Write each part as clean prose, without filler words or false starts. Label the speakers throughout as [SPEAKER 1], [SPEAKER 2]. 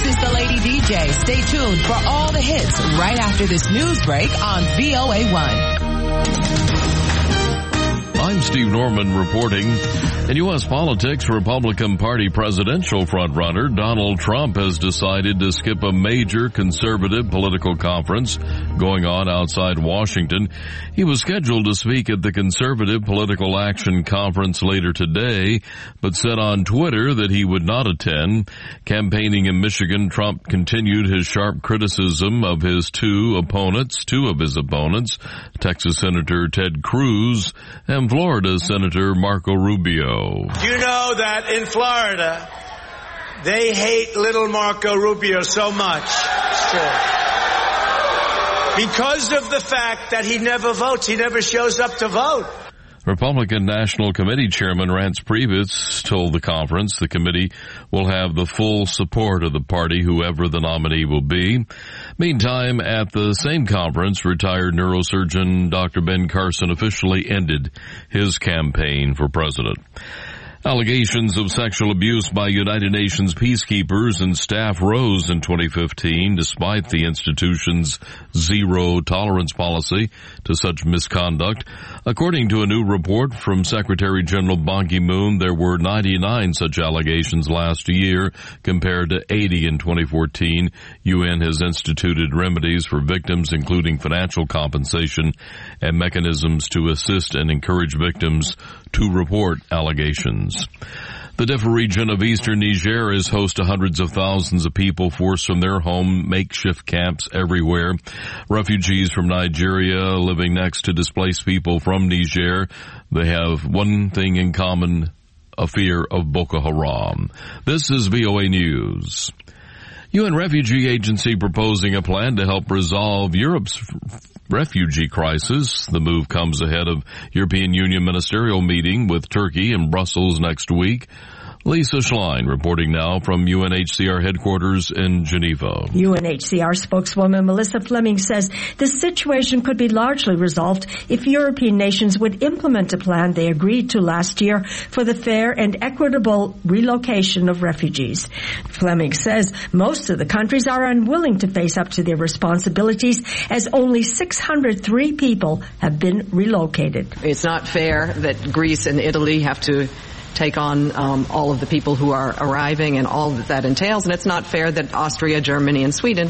[SPEAKER 1] is the Lady DJ. Stay tuned for all the hits right after this news break on VOA1.
[SPEAKER 2] I'm Steve Norman reporting. In U.S. politics, Republican Party presidential frontrunner Donald Trump has decided to skip a major conservative political conference going on outside Washington. He was scheduled to speak at the Conservative Political Action Conference later today, but said on Twitter that he would not attend. Campaigning in Michigan, Trump continued his sharp criticism of his two of his opponents, Texas Senator Ted Cruz and Florida Senator Marco Rubio.
[SPEAKER 3] You know that in Florida, they hate little Marco Rubio so much. Because of the fact that he never votes. He never shows up to vote.
[SPEAKER 2] Republican National Committee Chairman Reince Priebus told the conference the committee will have the full support of the party, whoever the nominee will be. Meantime, at the same conference, retired neurosurgeon Dr. Ben Carson officially ended his campaign for president. Allegations of sexual abuse by United Nations peacekeepers and staff rose in 2015 despite the institution's zero-tolerance policy to such misconduct. According to a new report from Secretary General Ban Ki-moon, there were 99 such allegations last year compared to 80 in 2014. UN has instituted remedies for victims, including financial compensation and mechanisms to assist and encourage victims to report allegations. The Diffa region of eastern Niger is host to hundreds of thousands of people forced from their home, makeshift camps everywhere. Refugees from Nigeria living next to displaced people from Niger. They have one thing in common, a fear of Boko Haram. This is VOA News. UN Refugee Agency proposing a plan to help resolve Europe's refugee crisis. The move comes ahead of European Union ministerial meeting with Turkey in Brussels next week. Lisa Schlein reporting now from UNHCR headquarters in Geneva.
[SPEAKER 4] UNHCR spokeswoman Melissa Fleming says the situation could be largely resolved if European nations would implement a plan they agreed to last year for the fair and equitable relocation of refugees. Fleming says most of the countries are unwilling to face up to their responsibilities as only 603 people have been relocated.
[SPEAKER 5] It's not fair that Greece and Italy have to take on all of the people who are arriving and all that entails. And it's not fair that Austria, Germany, and Sweden,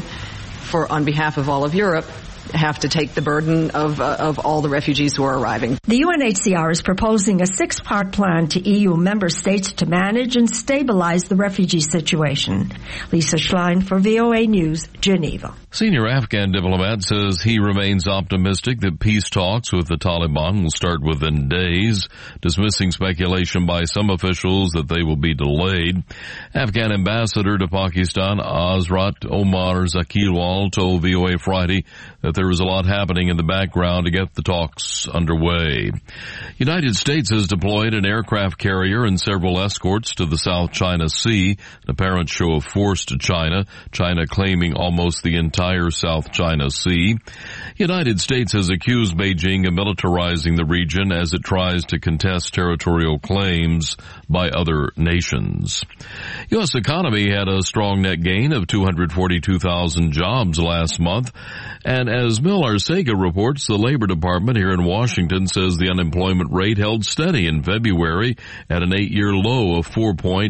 [SPEAKER 5] on behalf of all of Europe, have to take the burden of all the refugees who are arriving.
[SPEAKER 4] The UNHCR is proposing a 6-part plan to EU member states to manage and stabilize the refugee situation. Lisa Schlein for VOA News, Geneva.
[SPEAKER 2] Senior Afghan diplomat says he remains optimistic that peace talks with the Taliban will start within days, dismissing speculation by some officials that they will be delayed. Afghan ambassador to Pakistan, Azrat Omar Zakilwal, told VOA Friday that there is a lot happening in the background to get the talks underway. United States has deployed an aircraft carrier and several escorts to the South China Sea, an apparent show of force to China, China claiming almost the entire South China Sea. United States has accused Beijing of militarizing the region as it tries to contest territorial claims by other nations. U.S. economy had a strong net gain of 242,000 jobs last month, and as Mil Arcega reports, the Labor Department here in Washington says the unemployment rate held steady in February at an 8-year low of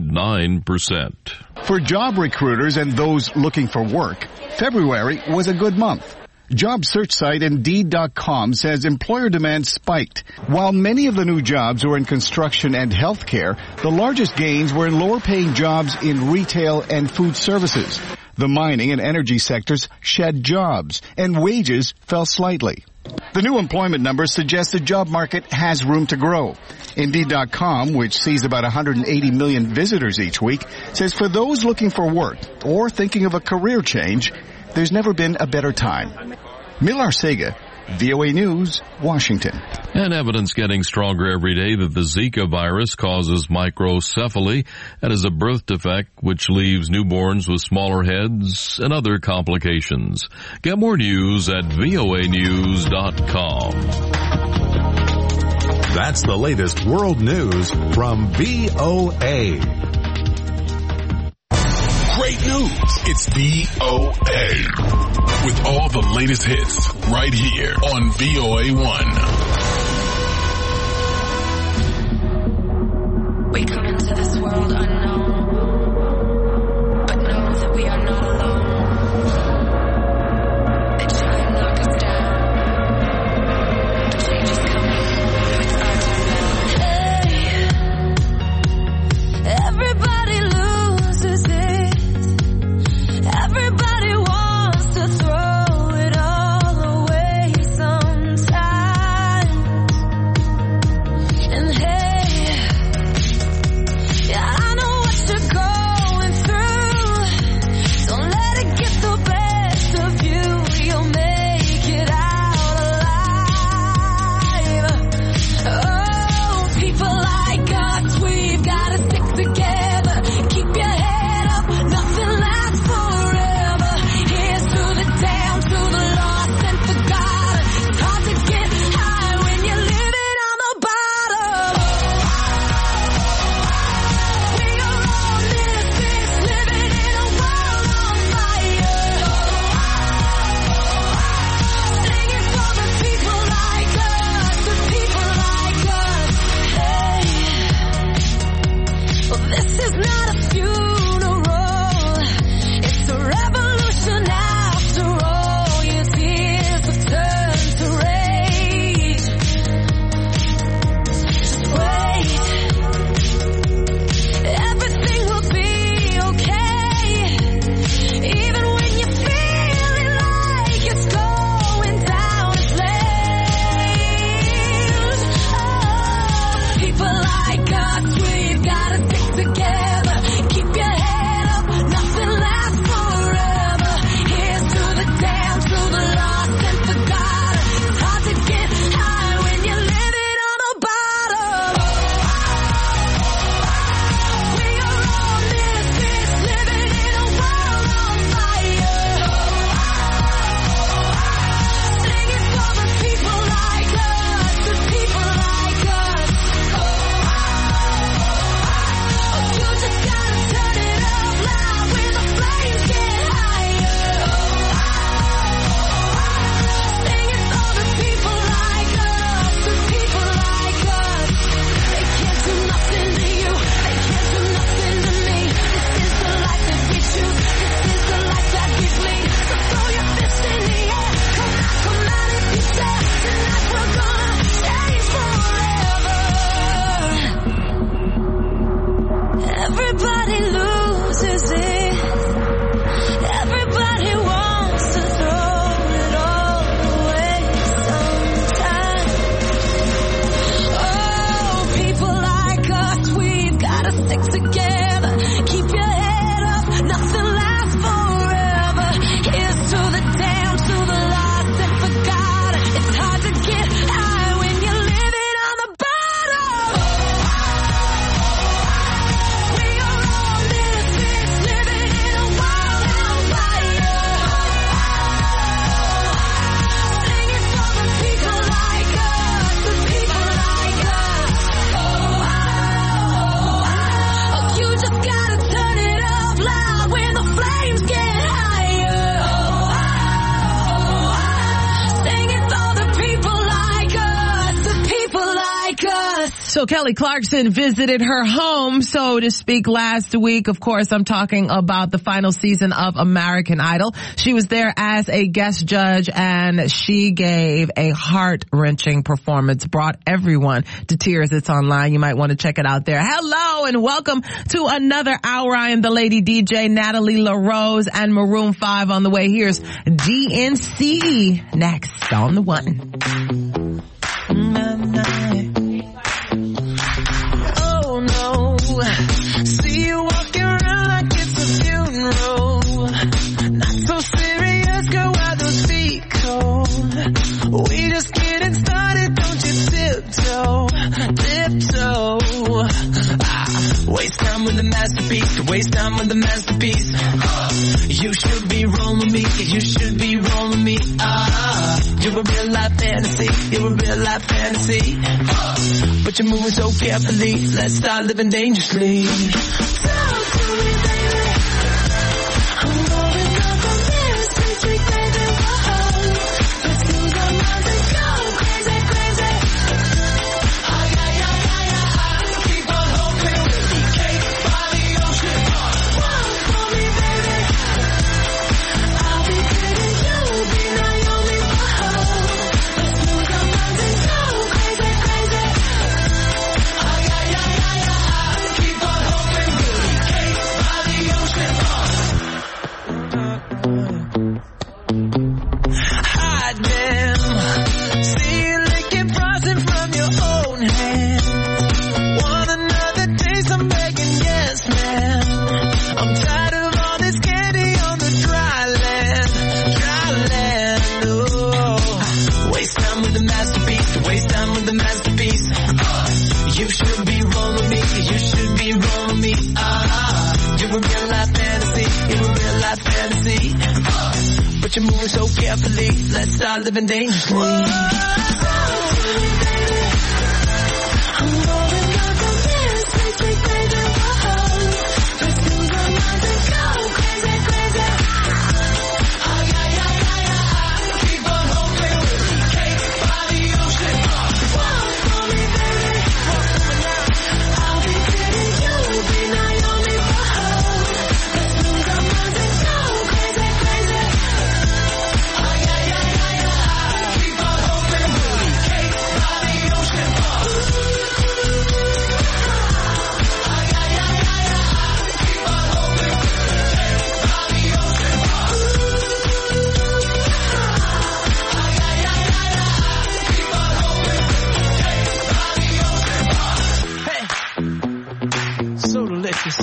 [SPEAKER 2] 4.9%.
[SPEAKER 6] For job recruiters and those looking for work, February was a good month. Job search site Indeed.com says employer demand spiked. While many of the new jobs were in construction and healthcare, the largest gains were in lower-paying jobs in retail and food services. The mining and energy sectors shed jobs, and wages fell slightly. The new employment numbers suggest the job market has room to grow. Indeed.com, which sees about 180 million visitors each week, says for those looking for work or thinking of a career change, there's never been a better time. Mil Arcega, VOA News, Washington.
[SPEAKER 2] And evidence getting stronger every day that the Zika virus causes microcephaly. That is a birth defect which leaves newborns with smaller heads and other complications. Get more news at voanews.com.
[SPEAKER 7] That's the latest world news from VOA. great news. It's VOA. With all the latest hits right here on VOA1.
[SPEAKER 8] We come into this world unknown, but know that we are not alone. They try and knock us down, but change is coming. It's our time now. Hey, everybody loses it. Everybody wants to throw it all away sometimes. And hey, yeah, I know what you're going through. Don't let it get the best of you. You'll make it out alive. Oh, people like us, we've got to stick together. Keep your head up, nothing lasts forever. Here's to the down, to the lost and forgotten. It's hard to get high when you're living on the bottom. We are all misfits living in a world on fire. Singing for the people like us, the people like us. Hey, well, this is not a funeral. It's a revolution after all. Your tears have turned to rage. Just wait. Everything will be okay. Even when you're feeling like it's going down in flames. Oh, people like us, we've got to stick together. Keep your head up, nothing lasts forever. Here's to the down, to the lost and forgotten. It's hard to get high when you're living on the bottom. We are all misfits living in a world on fire. Singing for the people like us, the people like us. You just gotta turn it up loud when the flames get higher. Singing for the people like us, the people like us. They can't do nothing to you, they can't do nothing to me. This is the life that we choose, this is the life that we bleed. So throw your fist in the air, come out if you dare. Tonight we're gonna change forever. Everybody loses it. Everybody wants to throw it all away sometimes. Oh, people like us, we've got to stick together. Keep your head up, nothing lasts forever. Here's to the down, to the lost and forgotten. It's hard to get high when you're living on the bottom. We are all misfits living in a world on fire. Singing for the people like us, the people like us. Oh, you just gotta turn it up loud when the flames get higher. Singing for the people like us, the people like us.
[SPEAKER 1] So Kelly Clarkson visited her home, so to speak, last week. Of course, I'm talking about the final season of American Idol. She was there as a guest judge, and she gave a heart-wrenching performance, brought everyone to tears. It's online. You might want to check it out there. Hello, and welcome to another hour. I am the Lady DJ, Natalie LaRose, and Maroon 5 on the way. Here's DNC next on the one.
[SPEAKER 8] Oh no, see you walking around like it's a funeral. Not so serious, girl, why those feet cold? We just getting started, don't you tiptoe, tiptoe. Waste time with the masterpiece, waste time with the masterpiece. You should be rolling me, you should be rolling me. You're a real life fantasy, you're a real life fantasy. But you're moving so carefully, let's start living dangerously. Talk to me, baby. in a real life fantasy. But you're moving so carefully, let's start living dangerously. Whoa. I'm going up from here, straight crazy, whoa. Let's lose our minds and go crazy, crazy. Oh yeah, yeah, yeah, yeah. Keep on hoping we'll be cake by the ocean. Walk for me, baby. I'll be Teddy, you'll be Naomi, whoa. Let's lose our minds and go crazy, crazy. Oh yeah, yeah, yeah, yeah. Keep on hoping we'll be cake by the ocean. So delicious.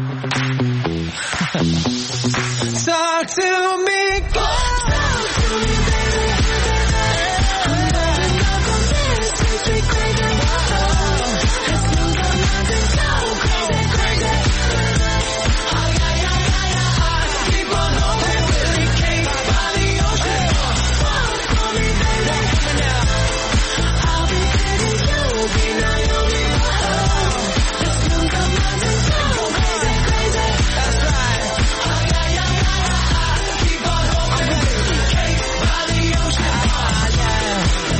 [SPEAKER 8] Talk to me, talk to me, baby. I'm going up from this straight crazy, whoa. Let's lose our minds and go crazy, crazy. Oh yeah, yeah, yeah, yeah. Keep on hoping we'll be cake by the ocean. Walk for me, baby. I'll be Teddy, you'll be Naomi, whoa. Let's lose our minds and go crazy, crazy. That's right. Oh yeah, yeah, yeah, yeah. Keep on hoping we'll be cake by the ocean. Oh yeah.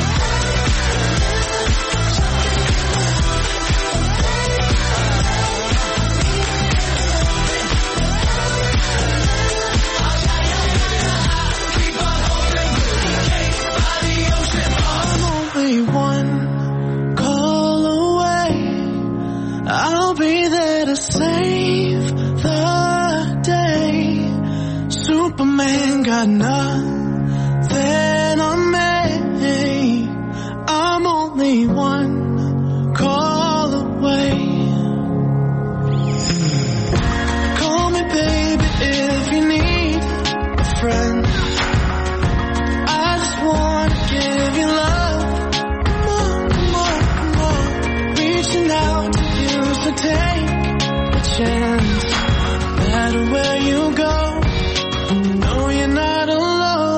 [SPEAKER 8] I'm only one call away. I'll be there to save the day. Superman got nothing on me. I'm only one call away. Call me baby if you need a friend. I just wanna give you love. Come on, come on, come on. Reaching out to you, so take a chance. No matter where you go, know you're not alone.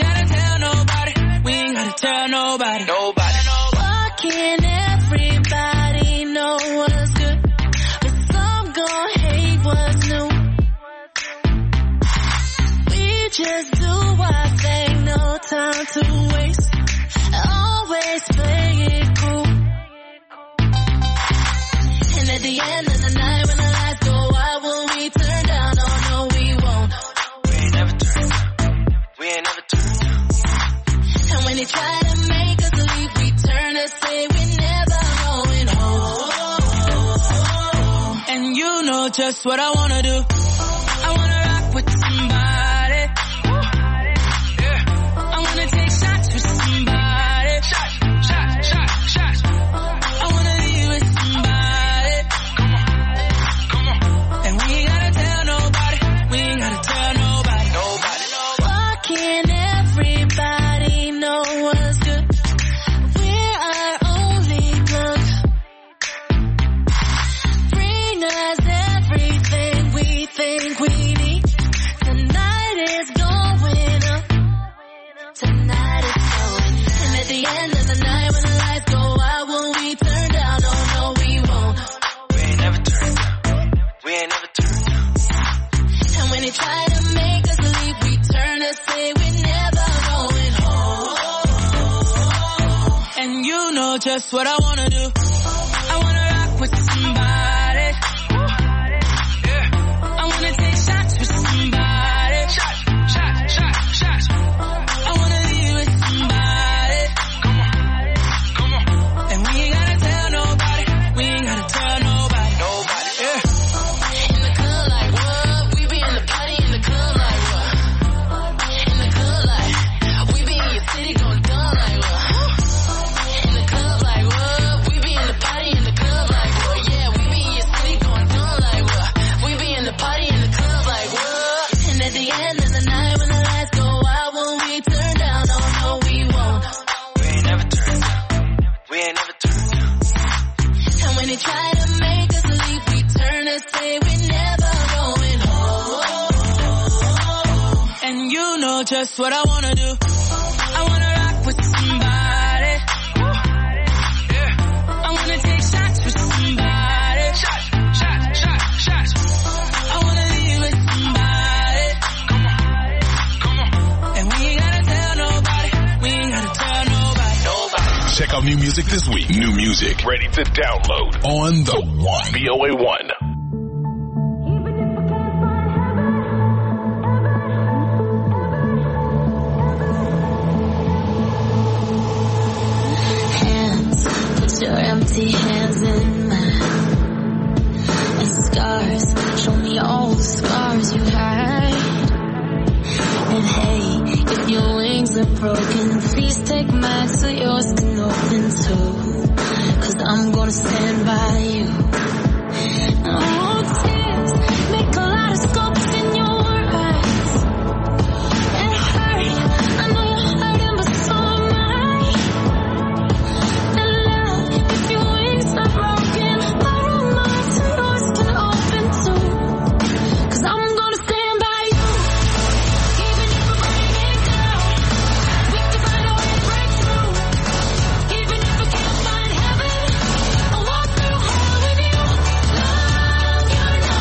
[SPEAKER 8] gotta tell nobody. We ain't gotta tell nobody. Nobody. Why can't everybody know what's good, but some gon' hate what's new? We just do our thing, no time to waste. Always play it cool. And at the end of the night, when the lights go out, will we turn down? Oh no, we won't. We ain't never turn down. We ain't never turn down. And when they try to make us leave, we turn to say we're never going home. And you know just what I wanna do. I wanna rock with somebody. Yeah. I wanna take shots with somebody. Shots. I wanna leave with somebody. Come on. And we ain't gotta tell nobody. We ain't gotta tell nobody. Why can't everybody know what's good? We're our only plug. Bring us everything we think we need. Tonight is going up. Tonight is going. And at the end of the night, when the lights go out, will we turn down? Oh no, we won't. We ain't never turn down. We ain't never turn down. And when they try to make us leave, we turn to say we're never going home. And you know just what I wanna do. I wanna rock with somebody. Yeah. I wanna take shots with somebody. Shots. I wanna leave with somebody. Come on. And we ain't gotta tell nobody. We ain't gotta tell nobody. Yeah. In the club like what? We be in the party in the club like what? In the club like we be in your city going dumb like what? In the club like what? We be in the party in the club like what? Yeah, we be in your city going dumb like what? We be in the party in the club like what? And at the end of the night, when the lights go out, will we turn down? Oh no, we won't. We ain't never turn down. We ain't never turn down. And when they try to make us leave, we turn to say we're never going home. And you know just what I wanna do. I wanna rock with somebody. Yeah. I wanna take shots with somebody. Shots. I wanna leave with somebody. Come on. And we ain't gotta tell nobody. We ain't gotta tell nobody.
[SPEAKER 7] Check out new music this week. New music ready to download on the One. VOA1.
[SPEAKER 8] Hands, put your empty hands in mine. And scars, show me all the scars you hide. And hey, if your wings are broken, please take mine so yours can open too. 'Cause I'm gonna stand by you. Oh, tears make a lot of scopes in your eyes. It hurt, I know you're hurting, but so am I. And love, if your wings are broken, borrow mine so yours can open too. 'Cause I'm gonna stand by you. Even if we're breaking down, we can find a way to break through. Even if we can't find heaven, I'll walk through hell with you. Love, you're not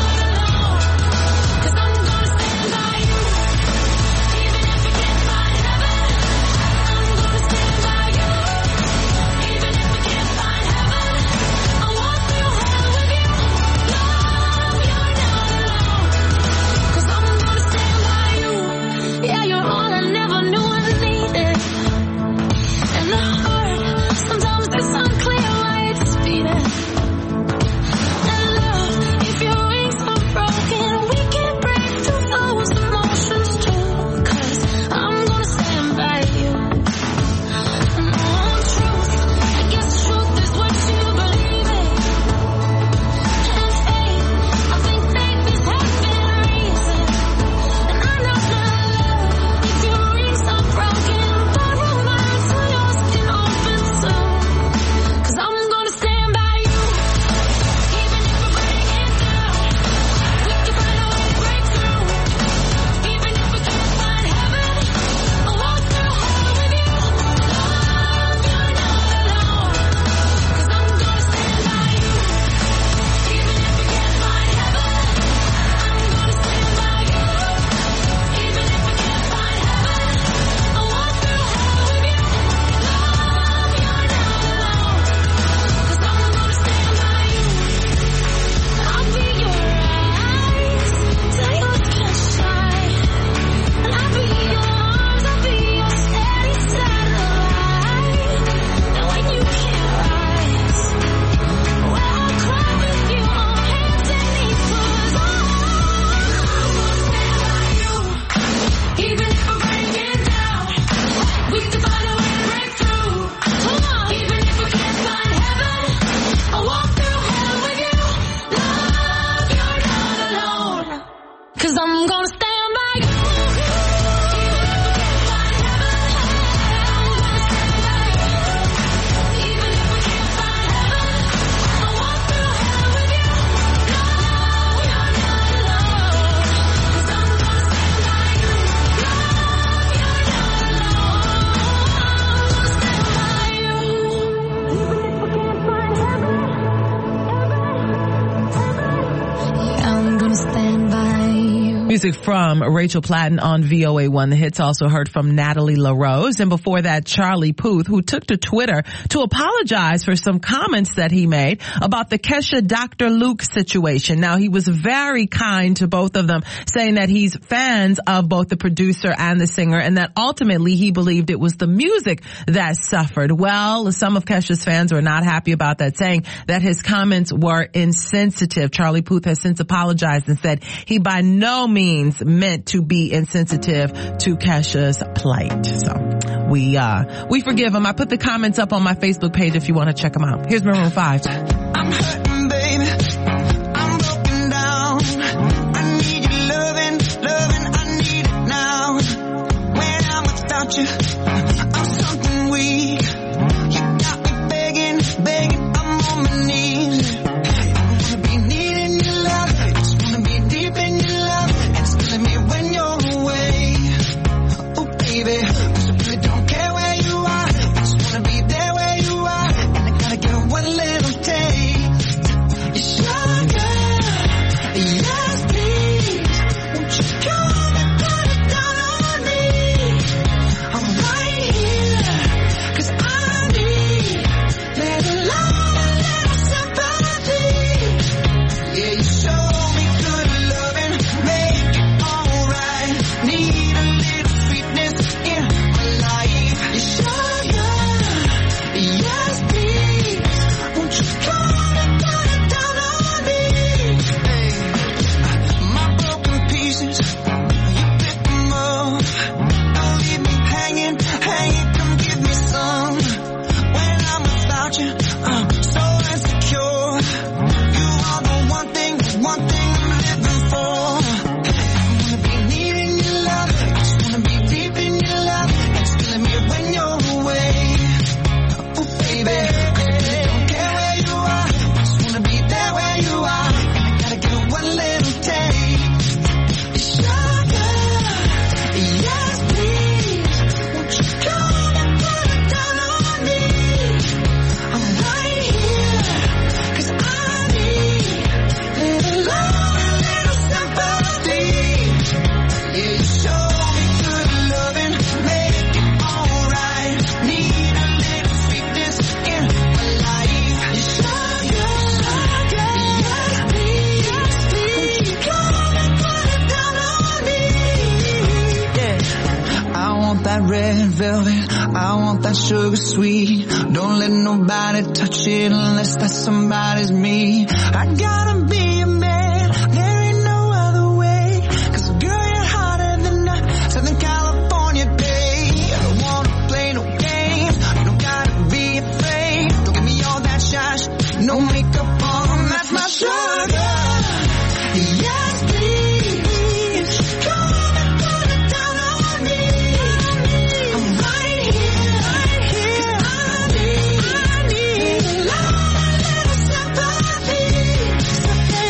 [SPEAKER 1] Music from Rachel Platten on VOA1 The Hits. Also heard from Natalie LaRose. And before that, Charlie Puth, who took to Twitter to apologize for some comments that he made about the Kesha Dr. Luke situation. Now, he was very kind to both of them, saying that he's fans of both the producer and the singer, and that ultimately he believed it was the music that suffered. Well, some of Kesha's fans were not happy about that, saying that his comments were insensitive. Charlie Puth has since apologized and said he by no means meant to be insensitive to Kesha's plight. So we forgive him. I put the comments up on my Facebook page if you want to check them out. Here's Maroon 5.
[SPEAKER 8] I'm hurting, baby. I'm broken down. I need you loving, I need it now. When I'm without you, I'm something weak. You got me begging, I'm on my knees. I wanna be needing your love, I just wanna be deep in your love, and it's killing me when you're away. Oh baby, 'cause I really don't care where you are, I just wanna be there where you are, and I gotta get one little taste. You're sugar, yes please, won't you come and put it down on me? I'm right here, 'cause I need little love, a little sympathy. Yeah, you show me good loving, make it alright. Need a little sweetness in my life. You sugar, yes please, won't you come and put it down on me? Hey, my broken pieces, you pick them up. Don't leave me hanging, come give me some. When I'm without you, I'm so insecure. You are the one thing I'm living for. I wanna be needing your love, I just wanna be deep in your love, it's killing me when you're away. Oh baby, 'cause I really don't care where you are, I just wanna be there where you are, and I gotta get one little taste. Sugar, yes please, won't you come and put it down on me? I'm right here, 'cause I need little love, a little sympathy. Yeah, you show me good loving, make it alright. Need a little sweetness in my life. You sugar, yes please, won't you come and put it down on me? Yeah, I want that red velvet, I want that sugar sweet. Don't let nobody touch it unless that somebody's me. I gotta be a man, there ain't no other way. 'Cause girl, you're hotter than a Southern California day. I don't wanna play no games, you don't gotta be afraid. Don't give me all that shash, no makeup on, that's my sugar. Yes please, come and put it down on me. I'm right here, 'cause I need love, a little sympathy.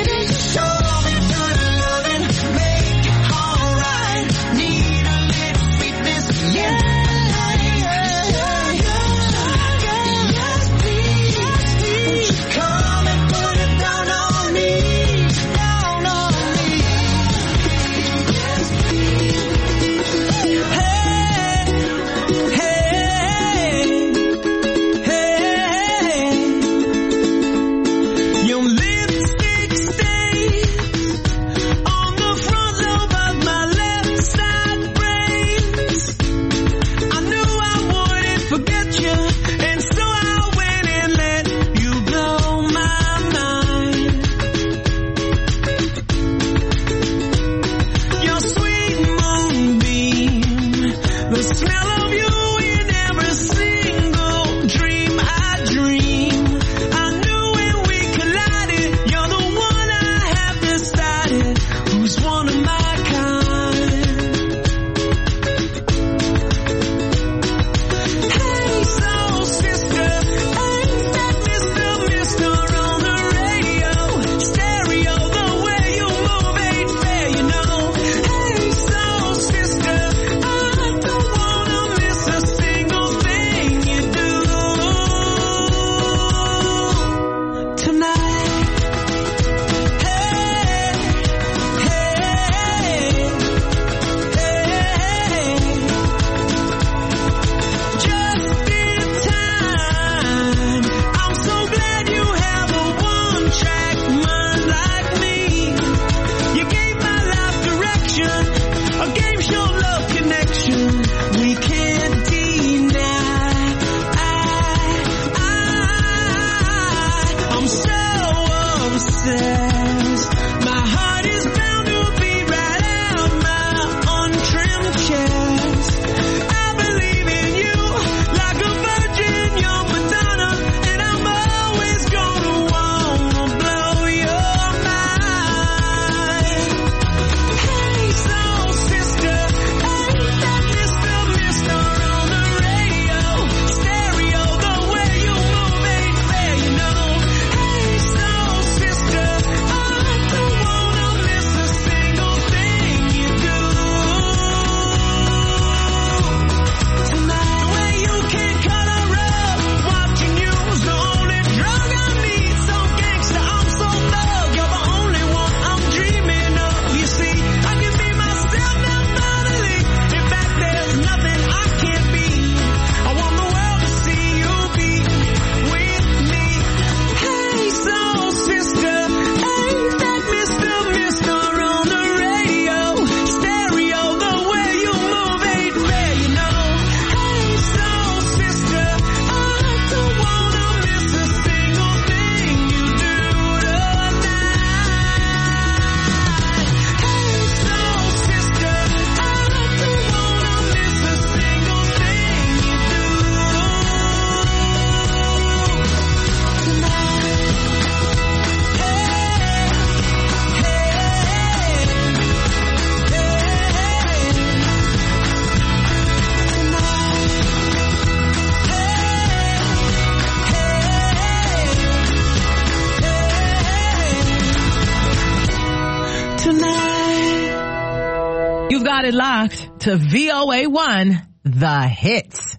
[SPEAKER 1] got it locked to VOA1, The Hits.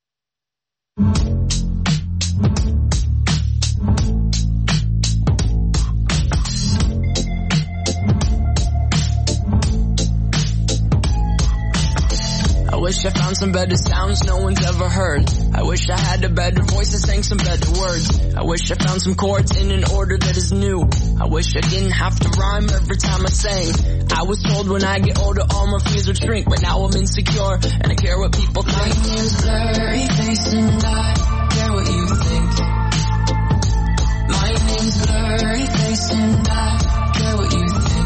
[SPEAKER 8] I wish I found some better sounds no one's ever heard. I wish I had a better voice and sang some better words. I wish I found some chords in an order that is new. I wish I didn't have to rhyme every time I sang. I was told when I get older all my fears would shrink, but now I'm insecure and I care what people think. My name's Blurry Face and I care what you think. My name's Blurry Face and I care what you think.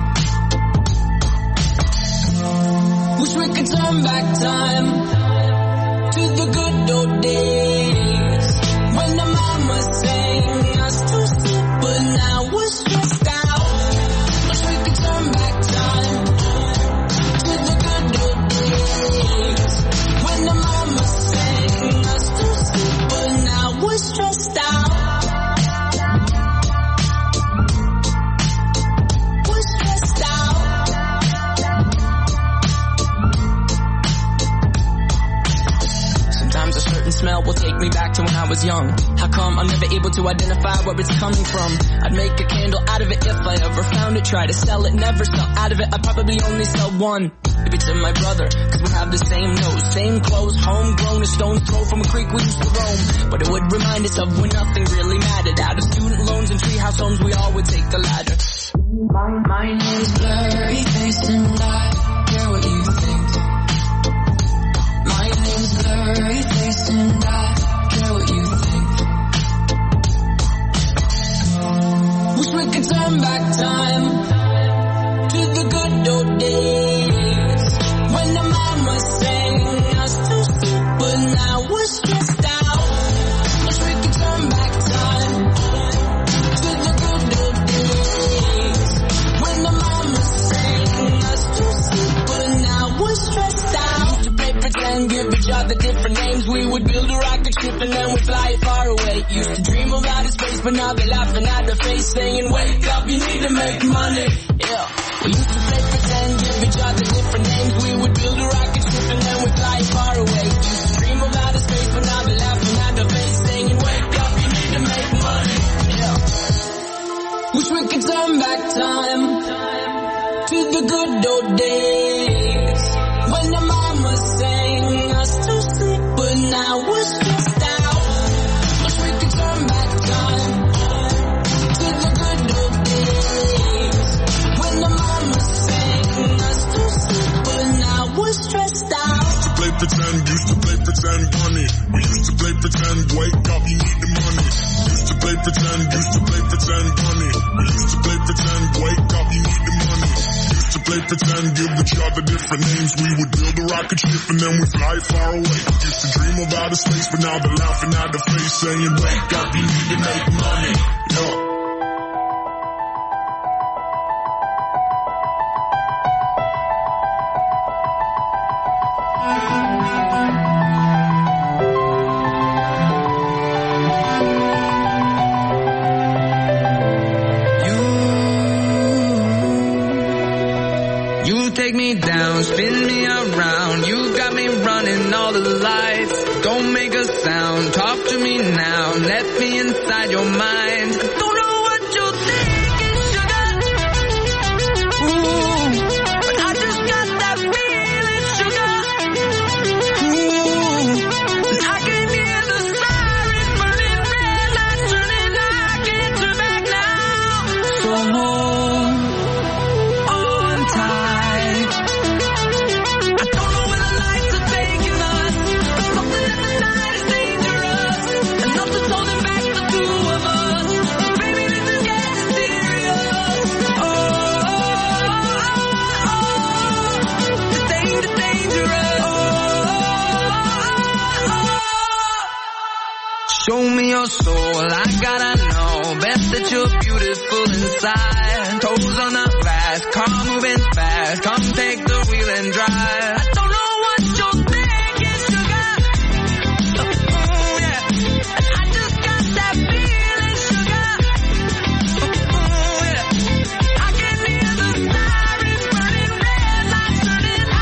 [SPEAKER 8] Wish we could turn back time to the good old days when the mama sang us to sleep, but now we're stressed out. Wish we could turn back time to the good old days when the mama sang us to sleep, but now we're stressed out. We're stressed out. Sometimes a certain smell will take me back to when I was young. How come I'm never able to identify where it's coming from? I'd make a candle out of it if I ever found it. Try to sell it, never sell out of it. I'd probably only sell one. Maybe to my brother, cause we have the same nose, same clothes, homegrown, a stone's throw from a creek we used to roam. But it would remind us of when nothing really mattered. Out of student loans and treehouse homes, we all would take the ladder. My name's Blurry Face and I care what you think. My name's Blurry Face and I care what you think. Wish we could turn back time to the good old days when the mama sang us to sleep, but now we're stressed out. Wish we could turn back time to the good old days when the mama sang us to sleep, but now we're stressed out. Used to play pretend, give each other different names. We would build a rocket ship and then we'd fly far away. Used to dream of outer space, but now they're laughing at the face, saying, wake up, you need to make money. Yeah. We used to play pretend, give each other different names. We would build a rocket ship and then we'd fly far away. Used to dream of outer space, but now they're laughing at the face, saying, wake up, you need to make money. Yeah. Wish we could turn back time to the good old days when the mama sang us to sleep, but now we're stressed out. Wish we could turn back time to the good old days when the mama sang us to sleep, but now we're stressed out.
[SPEAKER 7] Used to play pretend, bunny. We used to play pretend, wake up, you need the money. Used to play pretend, bunny. We used to play pretend, wake up, you need the money. Used to play pretend, give each other different names. We would build a rocket ship and then we fly far away. Used to dream of outer space, but now they're laughing at the face, saying, wake up, you need to make money. Yeah.
[SPEAKER 8] Take me down, spin me around. You got me running all the lights. Don't make a sound, talk to me now. Let me inside your mind. Don't know what you're thinking, sugar. Ooh, but I just got that feeling, sugar. Ooh, and I can hear the siren burning, red lights turning. I can't turn back now. So hold on tight. Show me your soul, I gotta know. Best that you're beautiful inside. Toes on the glass, car moving fast. Come take the wheel and drive. I don't know what you're thinking, sugar. Ooh, yeah. And I just got that feeling, sugar. Ooh, yeah. I can hear the siren burning, red lights turning.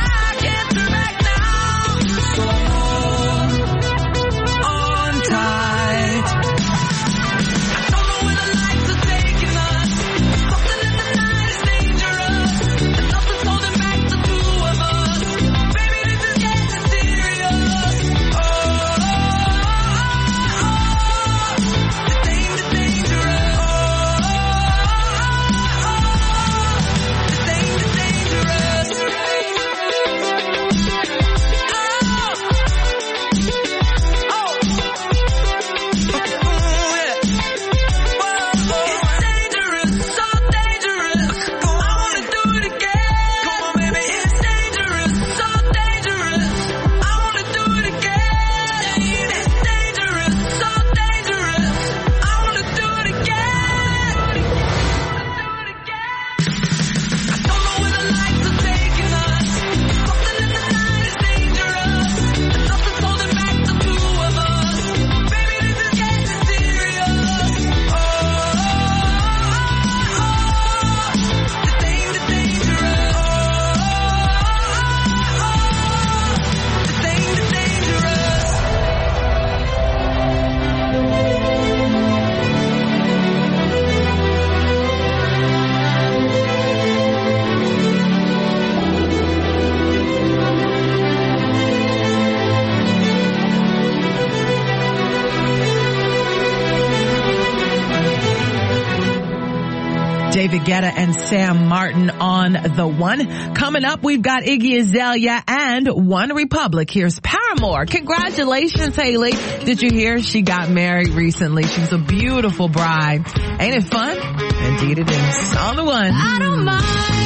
[SPEAKER 1] David Guetta and Sam Martin on The One. Coming up, we've got Iggy Azalea and One Republic. Here's Paramore. Congratulations, Haley. Did you hear she got married recently? She's a beautiful bride. Ain't it fun? Indeed it is. On The One.
[SPEAKER 9] I don't mind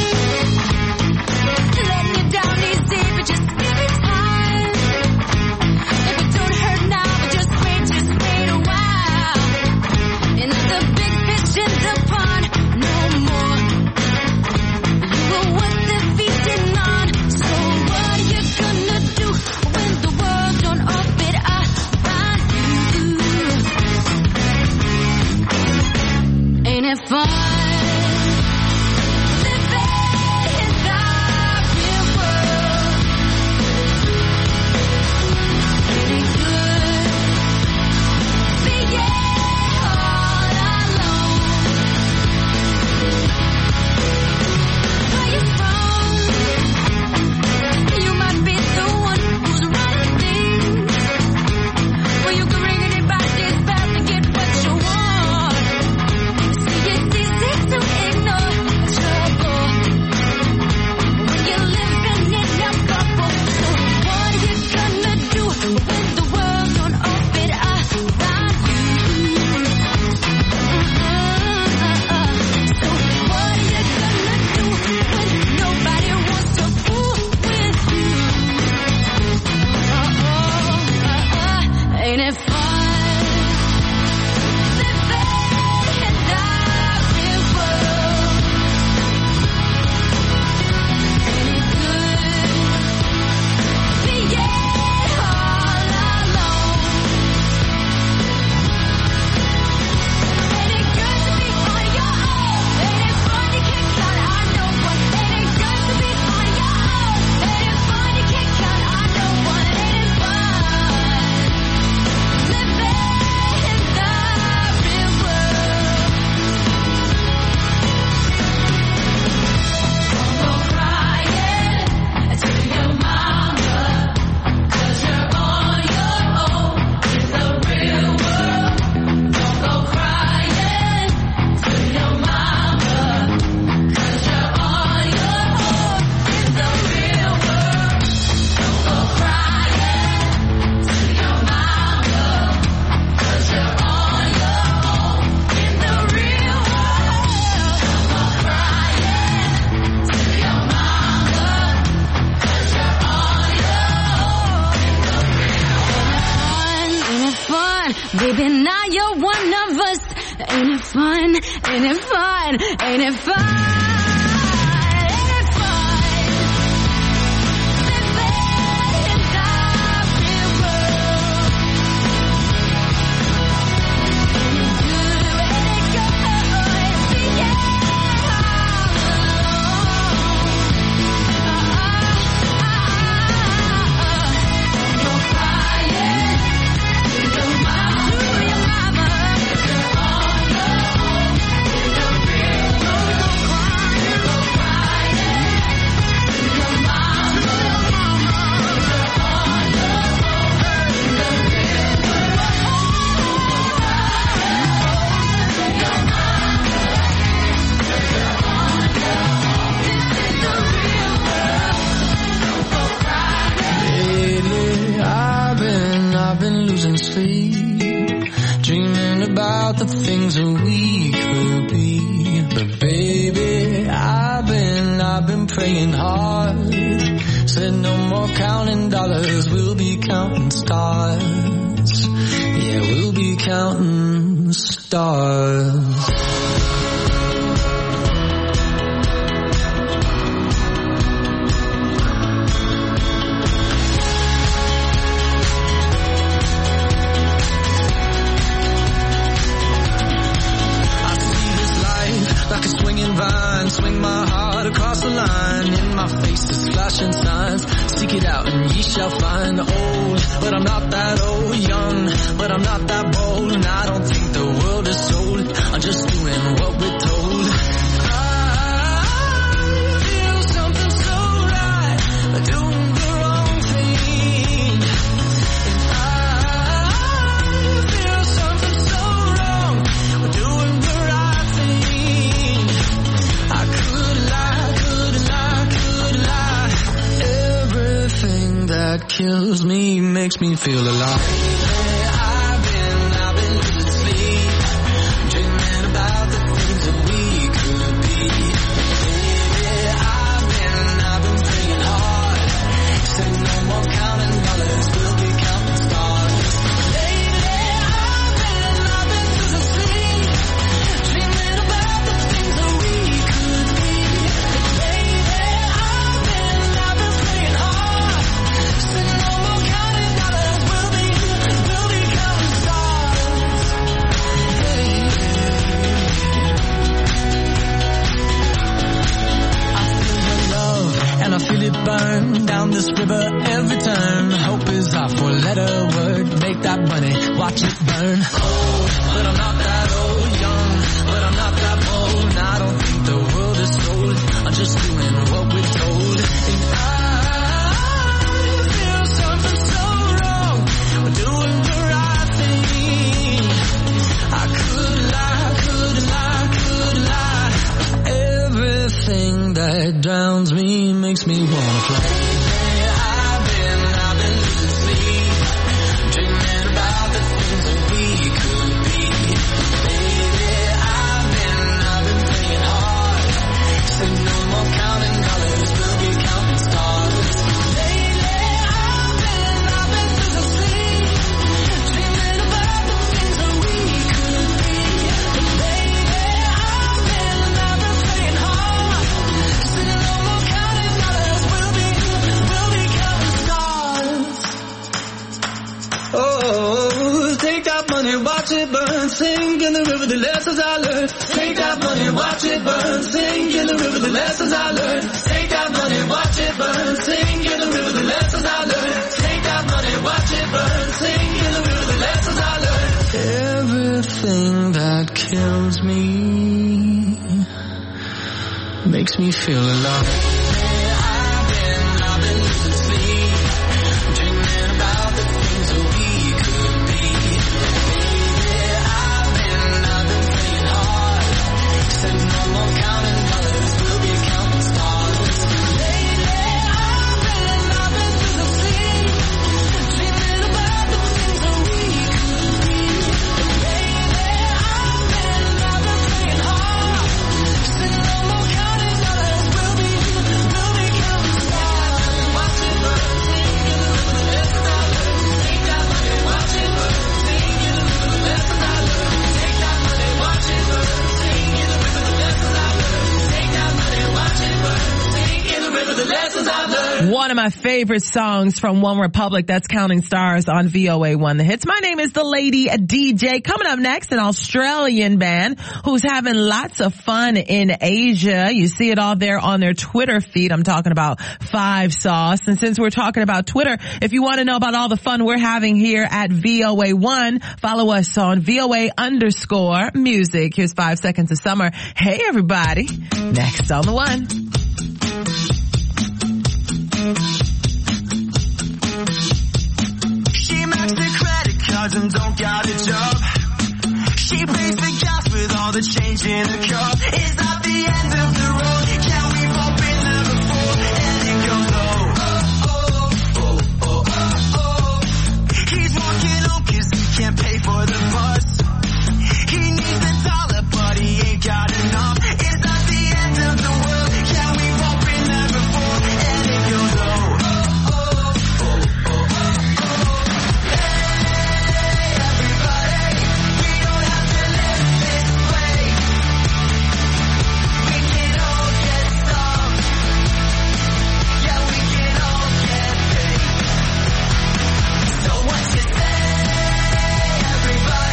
[SPEAKER 9] letting you down easy, but just give me time. If it don't hurt now, but just wait a while. And if the big fish ends up on no more, you were worth defeating on. So what you gonna do when the world don't orbit around you? Ain't it fun? Baby, now you're one of us. Ain't it fun? Ain't it fun? Ain't it fun?
[SPEAKER 8] The things that we could be, but baby, I've been praying hard. Said no more counting dollars, we'll be counting stars. Yeah, we'll be counting stars. Swing my heart across the line. In my face is flashing signs. Seek it out and ye shall find. Old, but I'm not that old. Young, but I'm not that bold. And I don't think the world is sold. I'm makes me feel alive. I've been losing sleep, dreaming about the things that we could be. I've been praying hard, said no more counting dollars, we'll be counting stars. Lately I've been losing sleep, dreaming about the things that we could be. Lately I've been praying hard, said no more counting dollars, we'll be counting stars. I feel the love and I feel it burn down this river every turn. Hope is our four-letter word. Make that money, watch it burn. Old, but I'm not that old. Young, but I'm not that bold. And I don't think the world is sold. I'm just doing what we're told. And I feel something so wrong. We're doing the right thing. I could lie. Everything that drowns me makes me wanna fly. I've been losing sleep, dreaming about the things that we could be. Baby, I've been praying hard, said no more counting dollars, we'll be counting stars. Lately, I've been losing sleep, dreaming about the things that we could be. Baby, I've been praying hard, said no more counting dollars, we'll be counting stars. Oh, take that money, watch it burn, sing in the river the lessons I learned. Take that money, watch it burn, sing in the river the lessons I learned. Take that money, watch it burn, sing in the river the lessons I learned. Take that money, watch it burn, sing in the river the lessons I learned. Everything that kills me makes me feel alive. I've been losing sleep, dreaming about the things that we could be. Baby, I've been praying hard, said no more counting dollars, we'll be counting stars. Lately, I've been losing sleep, dreaming about the things that we could be. Baby, I've been praying hard, said no more counting dollars, we'll be counting stars. Watch it burn, sing in the river the lessons I learned. Take that money, watch it burn, sing in the river the lessons I learned. Take that money, watch it burn, sing in the river the lessons I learned. Take that money, watch it burn, sing in the river the lessons I learned.
[SPEAKER 1] One of my favorite songs from One Republic, that's Counting Stars on VOA1 The Hits. My name is the Lady DJ. Coming up next, an Australian band who's having lots of fun in Asia. You see it all there on their Twitter feed. I'm talking about Five Sauce. And since we're talking about Twitter, if you want to know about all the fun we're having here at VOA1, follow us on VOA_music. Here's 5 Seconds of Summer. Hey everybody. Next on the one.
[SPEAKER 8] She maxed the credit cards and don't got a job. She pays the gas with all the change in her car. Is that the end of the road? Yeah, we've all been there before. And it goes He's walking home 'cause he can't pay for the bus. He needs a dollar but he ain't got enough. Is that the end of the world? Yeah, we've all been there before. And it goes everybody.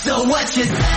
[SPEAKER 8] So what you say?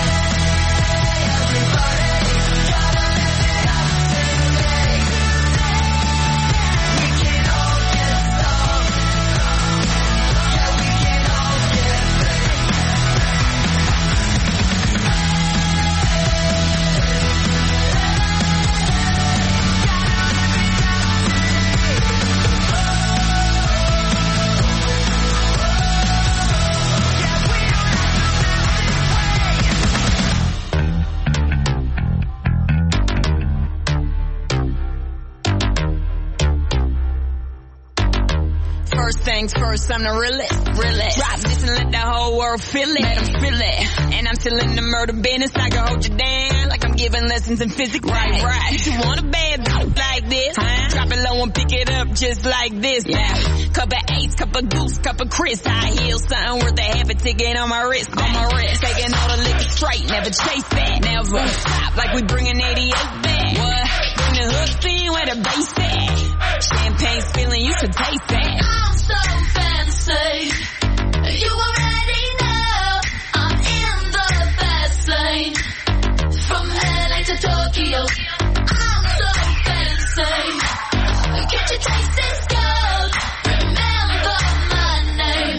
[SPEAKER 10] First things first, I'm the realest. Drop this and let the whole world feel it. Let them feel it. And I'm still in the murder business. I can hold you down like I'm giving lessons in physics. Right. If you want a bad bitch like this, drop it low and pick it up just like this. Yeah. Cup of Ace, cup of Goose, cup of Chris. High heels, something worth a half a ticket on my wrist. Taking all the liquor straight, never chase that. Never stop like we bringing 88 back. What? Bring the hooks in where the bass at. Champagne's feeling, you should taste that.
[SPEAKER 9] I'm so fancy. You already know I'm in the fast lane. From LA to Tokyo, I'm so fancy. Can't you taste this gold? Remember my name.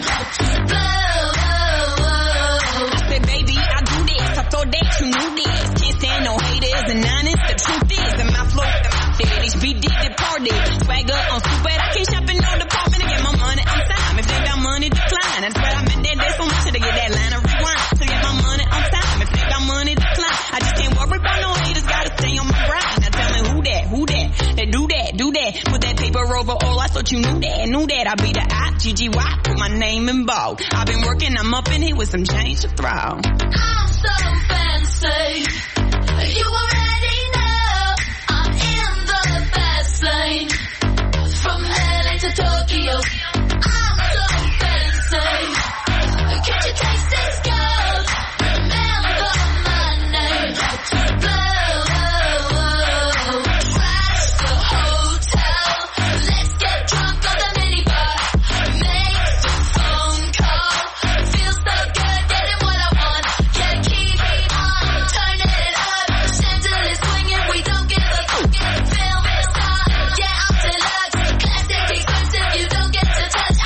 [SPEAKER 10] I said, baby, I do this. I thought that you knew this. Can't stand no haters and honest. The truth is, in my flow, HBD departed. Swagger on stupid. I can't shop in no department to get my money on time. If they got money, decline. That's why I'm in there. There's so much to get that line of rewind. To get my money on time. If they got money, decline. I just can't worry about no haters. Gotta stay on my grind. Now tell me who that? They do that. Put that paper over all. I thought you knew that. I be the I-G-G-Y. Put my name in bold. I've been working. I'm up in here with some change to throw.
[SPEAKER 9] I'm so fancy. You already know I'm in the fast lane. From LA to Tokyo, I'm so fancy. Can't you taste this gold? Remember my name. Crash the hotel. Let's get drunk on the minibar. Make the phone call. Feels so good getting what I want. Yeah, keep on turning it up. Chandelier swinging, we don't give a fuck. Film is on. Yeah, I'm deluxe. Classic expensive, you don't get to touch.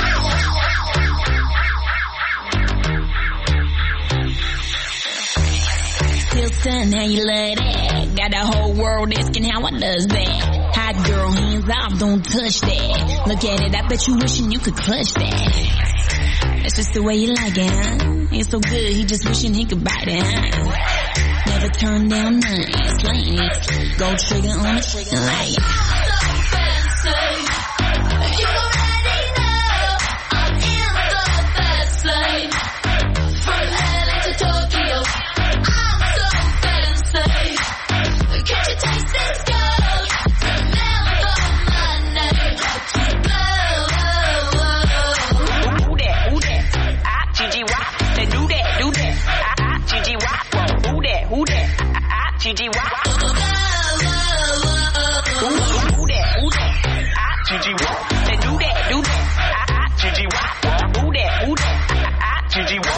[SPEAKER 10] Still stunned how you love that. Got the whole world asking how I does that. Hot girl, hands off, don't touch that. Look at it, I bet you wishing you could clutch that. That's just the way you like it, huh? It's so good, he just wishing he could bite it, huh? Never turn down nothing, slaying it. Gold trigger on it, like
[SPEAKER 9] You already know I'm in the fast lane. From LA to Tokyo, I'm so fancy. Can't you taste this gold? Remember my name.
[SPEAKER 10] Who that? I-G-G-Y. They do that. I-G-G-Y. Who that? I-G-G-Y. Who that? I-G-G-Y. They do that. I-G-G-Y. Who that? I-G-G-Y.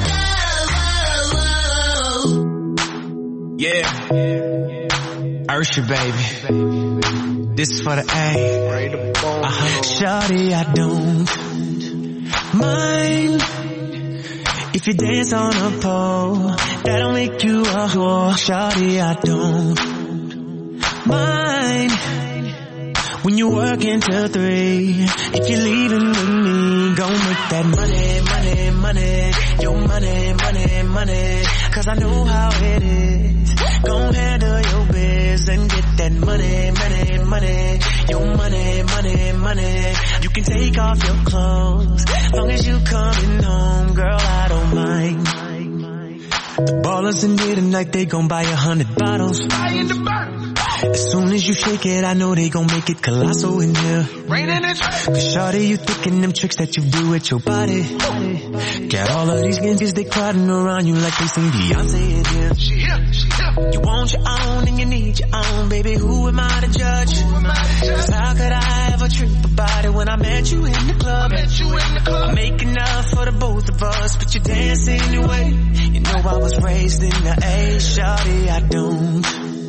[SPEAKER 8] Yeah. Ursha, baby. This is for the A. Shawty, I don't mind if you dance on a pole. That'll make you a whore. Shawty, I don't mind when you work until 3. If you're leaving with me, gon' make that money, money, money. Your money, money, money. Cause I know how it is. Gon' handle your biz and get that money, money, money. Your money, money, money. You can take off your clothes, long as you coming home, girl, I don't mind. The ballers in here tonight, they gon' buy 100 bottles. As soon as you shake it, I know they gon' make it colossal in here. Cause shawty, you thinking them tricks that you do with your body. Got all of these ninjas, they crowding around you like they sing Beyonce in here. She here. You want your own and you need your own, baby, who am I to judge? Cause how could I ever trip about it when I met you in the club? I make enough for the both of us, but you dance anyway. You know I waist in the A, shawty, I don't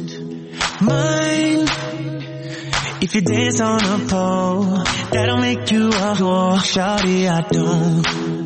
[SPEAKER 8] mind. If you dance on a pole, that'll make you a whore, shawty, I don't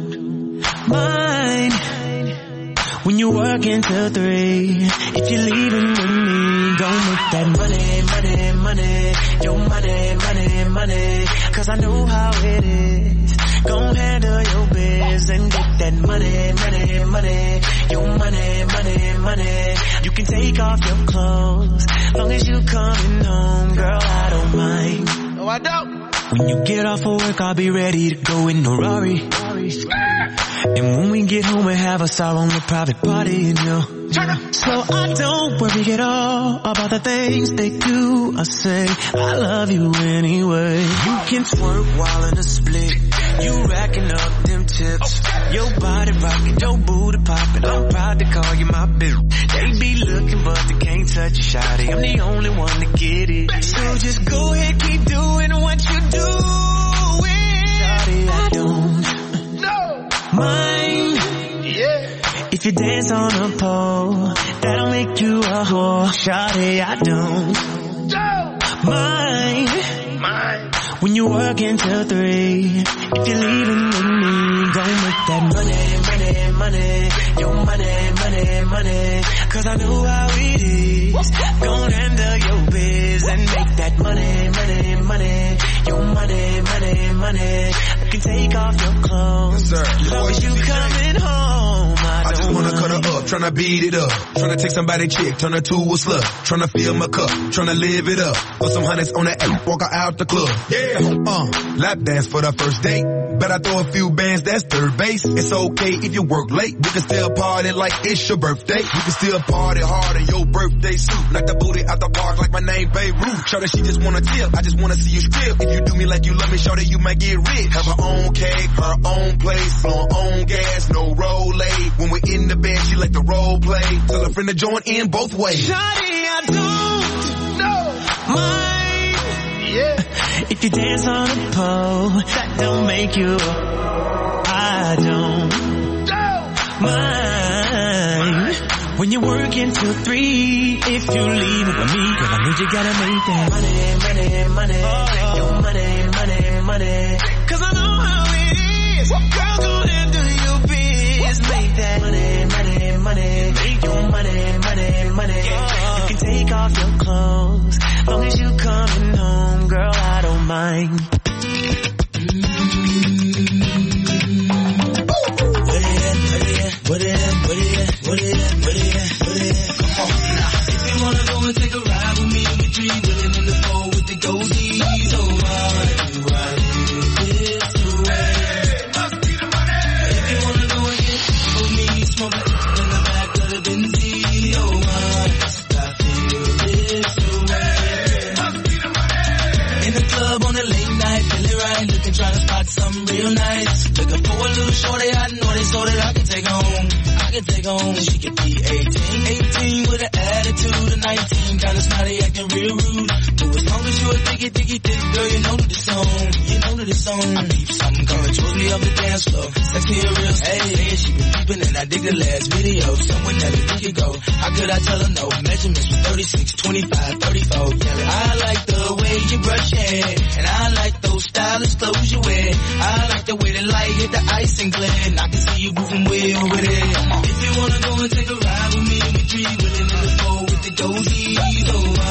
[SPEAKER 8] mind. When you work until 3, if you're leaving with me, don't make that money, money, money. Your money, money, money. Cause I know how it is. Gon' handle your biz and get that money, money, money. Your money, money, money. You can take off your clothes, long as you coming home, girl, I don't mind.
[SPEAKER 3] No, I don't.
[SPEAKER 8] When you get off of work, I'll be ready to go in the Rari. And when we get home, we have us our own private party, and you. So I don't worry at all about the things they do or say. I love you anyway. You can twerk while in a split. You racking up them tips. Your body rocking, your booty popping. I'm proud to call you my bitch. They be looking but they can't touch you, shawty. I'm the only one to get it. So just go ahead, keep doing what you doing. Shawty, I don't mind. If you dance on a pole, that'll make you a whore, shawty, I don't mind. When you work until 3, if you're leaving with me, don't make that money, money, money. Your money, money, money. Cause I know how it is. Gon' handle your biz and make that money, money, money. Your money, money, money. I can take off your clothes, as long as you coming home. I
[SPEAKER 11] just wanna cut her up, tryna beat it up. Tryna take somebody chick, turn her to a slut. Tryna fill my cup, tryna live it up. Put some hundreds on that app, walk her out the club. Yeah, lap dance for the first date. Bet I throw a few bands, that's third base. It's okay if you work late. We can still party like it's your birthday. We can still party hard in your birthday suit. Like the booty out the park like my name Babe Ruth. Show that she just wanna tip, I just wanna see you strip. If you do me like you love me, show that you might get rich. Have her own cake, her own place, blowing own gas, no roll aid. When we're in the bed, she like to role play. Tell her friend to join in both ways.
[SPEAKER 8] Shawty, I don't mind. If you dance on a pole, that don't make you. I don't mind. When you're working till 3, if you leave it with me, cause I need you gotta make that money, money, money. Your money, money, money. Cause I know how it is. Girl, go handle your biz. Make that money, money, money. Make your money, money, money. You can take off your clothes, long as you coming home, girl, I don't mind. What it is? Come on now. If you wanna go and take a ride with me, we 3 willing in the 4 with the goldies. Oh, ride this way. Must be the money. If you wanna go and get with me, smoke it in the back of the Benzie. Oh, I feel this way. Must be the money. In the club on a late night, feeling right, looking, trying to spot something real nice. Looking for a little shorty, I know they so that I can take home. Take home, she could be 18 with an attitude of 19, kinda snotty, acting real rude. But as long as you a diggy thick girl, you know that it's on. I peep something coming towards me up the dance floor. Sexy and real, hey, she been peeping and I dig the last video. Someone that we could go. How could I tell her no? Measurements was 36, 25, 34. Yelling, I like the way you brush your hair, and I like those stylish clothes you wear. I like the way the light hit the ice and glare, and I can see you moving way over there. If you wanna go and take a ride with me, we 3 willing in the 4 with the goldies. Oh, I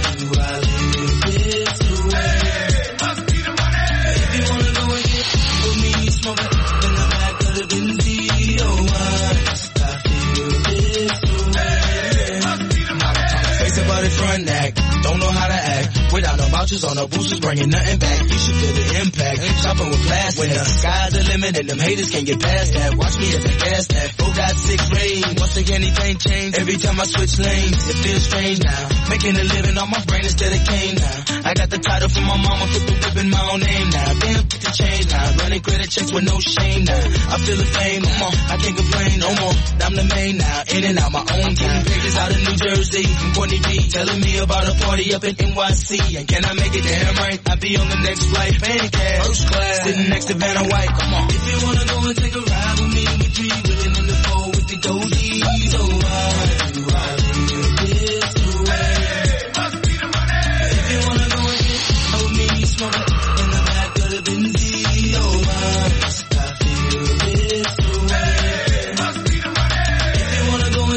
[SPEAKER 8] live this way. Must be the money. If you wanna go and get with me, smoke it in the back of the Benzie. Oh, I feel this way. Must be the money. Face about the front act, don't know how to act. Without no vouchers on no boosters, bringing nothing back. You should feel the impact. Shopping with plastic. When the sky's the limit and them haters can't get past that. Watch me as I gas that. 4.6 range. Once again, anything changed. Every time I switch lanes, it feels strange now. Making a living on my brain instead of cane now. I got the title from my mama, put the whip in my own name now. Damn, put the change now. Running credit checks with no shame now. I feel the fame, come on. I can't complain no more. I'm the main now. In and out my own time. Pictures out of New Jersey from Courtney B. Telling me about a party up in NYC. And can I make it damn right? I'll be on the next flight, paying cash, first class, sitting next to Vanna White. Come on. If you wanna go and take a ride with me, we 3 willing in the 4 with the goldies. Oh,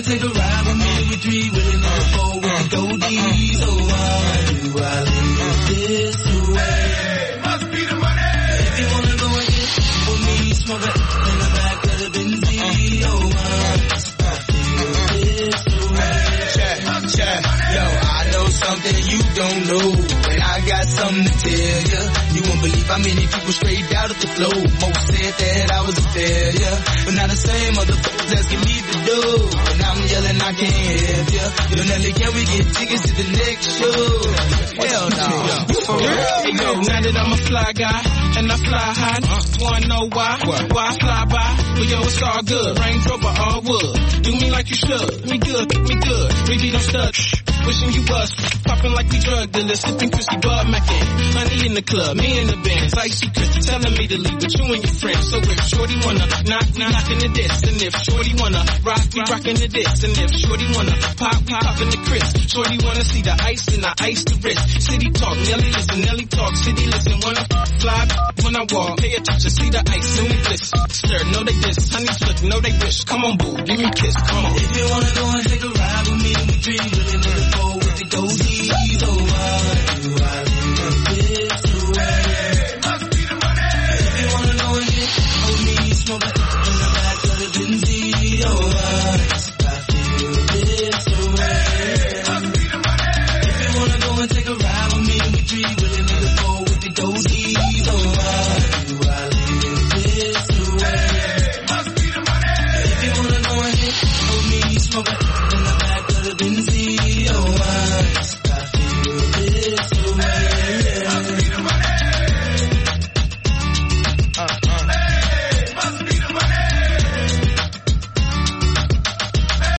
[SPEAKER 8] take a ride with me with three willing on the four with the goldies? Oh, why do I live this way? Must be the money. If you wanna go and get with me, smoke it in the back of the Benzie. Oh, why must I feel this way?
[SPEAKER 12] Check. Yo, I know something you don't know, and I got something to tell ya. You won't believe how many people straight out of the flow. Most said that I was a failure, but now the same motherfuckers asking me to do, and I'm yelling I can't help ya. Yo, Nelly, can we get tickets to the next show? Hell no.
[SPEAKER 8] For real? Hey, yo, now that I'm a fly guy, and I fly high, wanna know why? Why I fly by? Well, yo, it's all good. Range Rover, all wood. Do me like you should. Me good. Baby, don't stud. Wishing you was popping like we drug dealers, sipping crispy Bud Mackin. Honey in the club, me in the Benz, icy Chris telling me to leave with you and your friends. So if Shorty wanna knockin' the diss, and if Shorty wanna rock, we rockin' the diss, and if Shorty wanna pop in the crisp, Shorty wanna see the ice and I ice the wrist. City talk, Nelly listen, Nelly talk, city listen. Wanna fly when I walk, pay attention, see the ice and the bliss. Stir, know they diss, honey flick, know they wish. Come on, boo, give me a kiss, come on. If you wanna go and take a ride with me, we dream, really know the four with the goldies. Oh, why